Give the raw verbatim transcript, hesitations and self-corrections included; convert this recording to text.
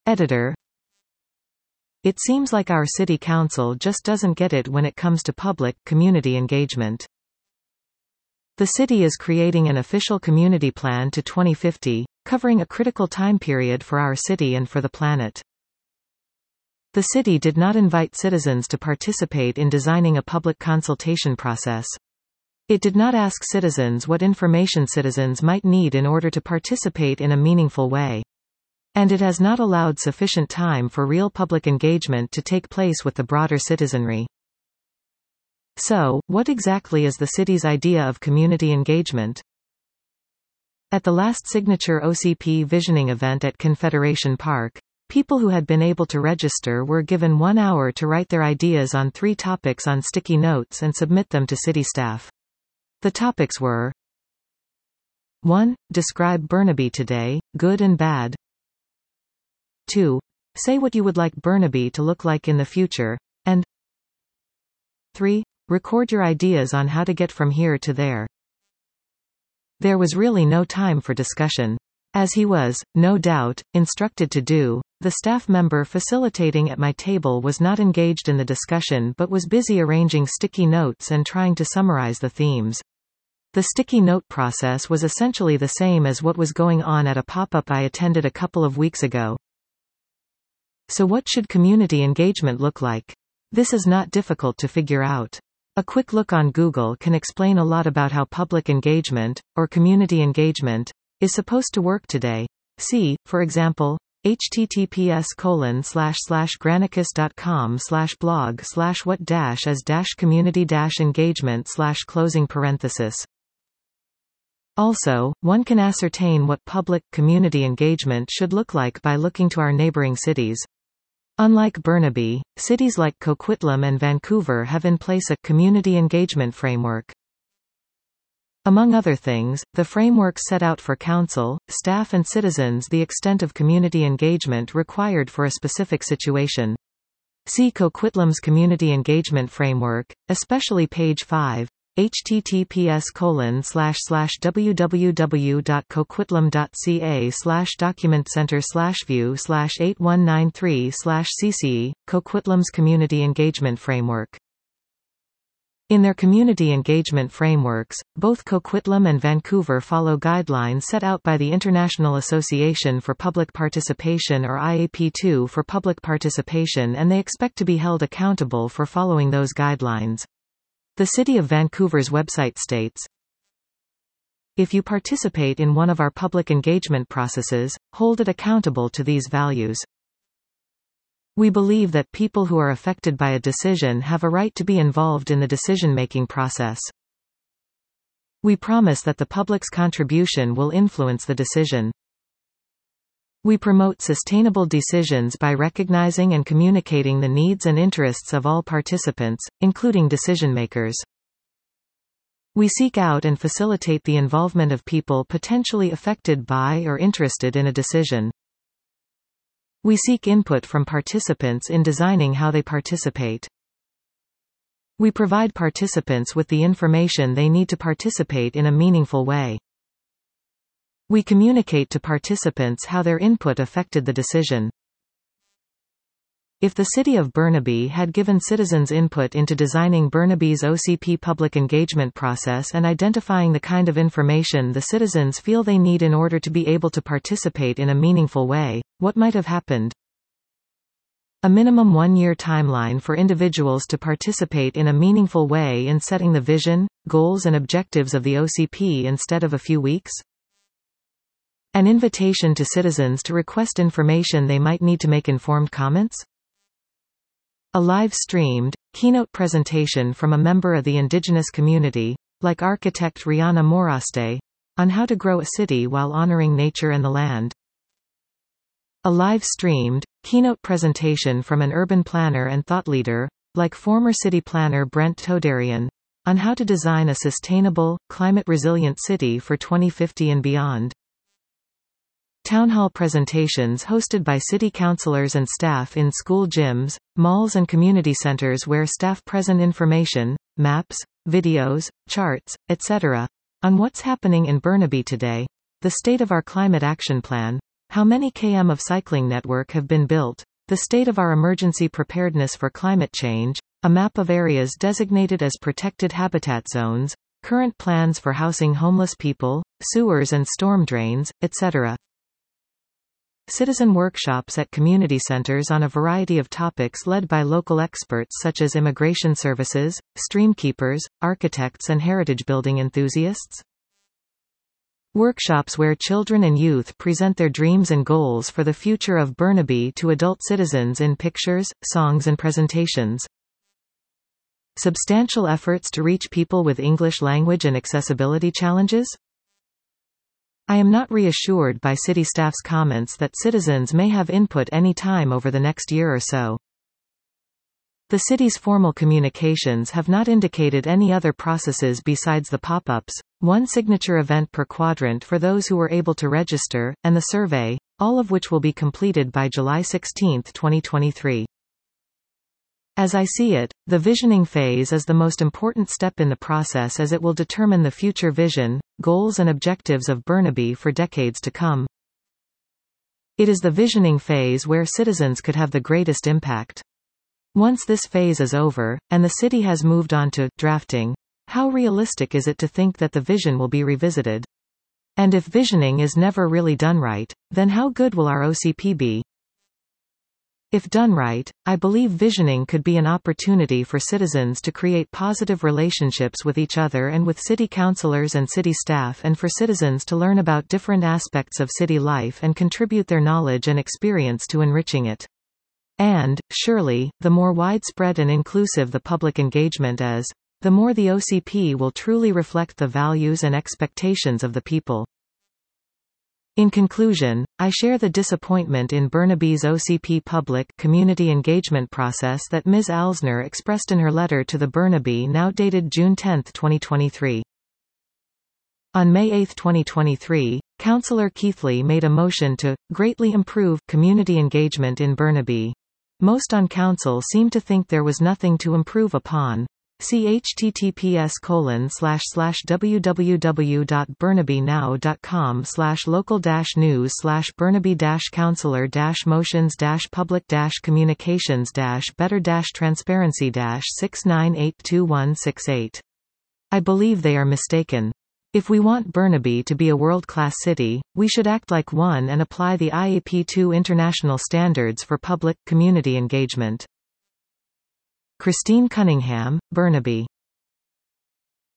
Editor. It seems like our city council just doesn't get it when it comes to public community engagement. The city is creating an official community plan to twenty fifty, covering a critical time period for our city and for the planet. The city did not invite citizens to participate in designing a public consultation process. It did not ask citizens what information citizens might need in order to participate in a meaningful way. And it has not allowed sufficient time for real public engagement to take place with the broader citizenry. So, what exactly is the city's idea of community engagement? At the last signature O C P visioning event at Confederation Park, people who had been able to register were given one hour to write their ideas on three topics on sticky notes and submit them to city staff. The topics were: one. Describe Burnaby today, good and bad. two. Say what you would like Burnaby to look like in the future. And three. Record your ideas on how to get from here to there. There was really no time for discussion. As he was, no doubt, instructed to do, the staff member facilitating at my table was not engaged in the discussion but was busy arranging sticky notes and trying to summarize the themes. The sticky note process was essentially the same as what was going on at a pop-up I attended a couple of weeks ago. So what should community engagement look like? This is not difficult to figure out. A quick look on Google can explain a lot about how public engagement, or community engagement, is supposed to work today. See, for example, https colon slash slash granicus dot com slash blog slash what dash is dash community dash engagement slash closing parenthesis. Also, one can ascertain what public community engagement should look like by looking to our neighboring cities. Unlike Burnaby, cities like Coquitlam and Vancouver have in place a community engagement framework. Among other things, the frameworks set out for council, staff and citizens the extent of community engagement required for a specific situation. See Coquitlam's Community Engagement Framework, especially page five, https colon slash slash www dot coquitlam dot ca slash document center slash view slash eight one nine three slash cce, Coquitlam's Community Engagement Framework. In their community engagement frameworks, both Coquitlam and Vancouver follow guidelines set out by the International Association for Public Participation or I A P two for public participation, and they expect to be held accountable for following those guidelines. The City of Vancouver's website states, "If you participate in one of our public engagement processes, hold it accountable to these values. We believe that people who are affected by a decision have a right to be involved in the decision-making process. We promise that the public's contribution will influence the decision. We promote sustainable decisions by recognizing and communicating the needs and interests of all participants, including decision-makers. We seek out and facilitate the involvement of people potentially affected by or interested in a decision. We seek input from participants in designing how they participate. We provide participants with the information they need to participate in a meaningful way. We communicate to participants how their input affected the decision." If the City of Burnaby had given citizens input into designing Burnaby's O C P public engagement process and identifying the kind of information the citizens feel they need in order to be able to participate in a meaningful way, what might have happened? A minimum one-year timeline for individuals to participate in a meaningful way in setting the vision, goals and objectives of the O C P instead of a few weeks? An invitation to citizens to request information they might need to make informed comments? A live-streamed, keynote presentation from a member of the indigenous community, like architect Rihanna Moraste, on how to grow a city while honoring nature and the land. A live-streamed, keynote presentation from an urban planner and thought leader, like former city planner Brent Todarian, on how to design a sustainable, climate-resilient city for twenty fifty and beyond. Town hall presentations hosted by city councilors and staff in school gyms, malls and community centers where staff present information, maps, videos, charts, et cetera, on what's happening in Burnaby today, the state of our climate action plan, How many kilometers of cycling network have been built? The state of our emergency preparedness for climate change, a map of areas designated as protected habitat zones, current plans for housing homeless people, sewers and storm drains, et cetera. Citizen workshops at community centers on a variety of topics led by local experts such as immigration services, streamkeepers, architects and heritage building enthusiasts. Workshops where children and youth present their dreams and goals for the future of Burnaby to adult citizens in pictures, songs and presentations. Substantial efforts to reach people with English language and accessibility challenges. I am not reassured by city staff's comments that citizens may have input any time over the next year or so. The city's formal communications have not indicated any other processes besides the pop-ups, one signature event per quadrant for those who were able to register, and the survey, all of which will be completed by July sixteenth twenty twenty-three. As I see it, the visioning phase is the most important step in the process as it will determine the future vision, goals and objectives of Burnaby for decades to come. It is the visioning phase where citizens could have the greatest impact. Once this phase is over, and the city has moved on to drafting, how realistic is it to think that the vision will be revisited? And if visioning is never really done right, then how good will our O C P be? If done right, I believe visioning could be an opportunity for citizens to create positive relationships with each other and with city councilors and city staff, and for citizens to learn about different aspects of city life and contribute their knowledge and experience to enriching it. And, surely, the more widespread and inclusive the public engagement is, the more the O C P will truly reflect the values and expectations of the people. In conclusion, I share the disappointment in Burnaby's O C P public community engagement process that Miz Alsner expressed in her letter to the Burnaby Now dated June tenth twenty twenty-three. On May eighth twenty twenty-three, Councillor Keithley made a motion to greatly improve community engagement in Burnaby. Most on council seem to think there was nothing to improve upon. See https colon slash slash www.burnabynow.com slash local dash news slash burnaby dash councillor dash motions dash public dash communications dash better dash transparency dash six nine eight two one six eight. I believe they are mistaken. If we want Burnaby to be a world-class city, we should act like one and apply the I A P two international standards for public community engagement. Christine Cunningham, Burnaby.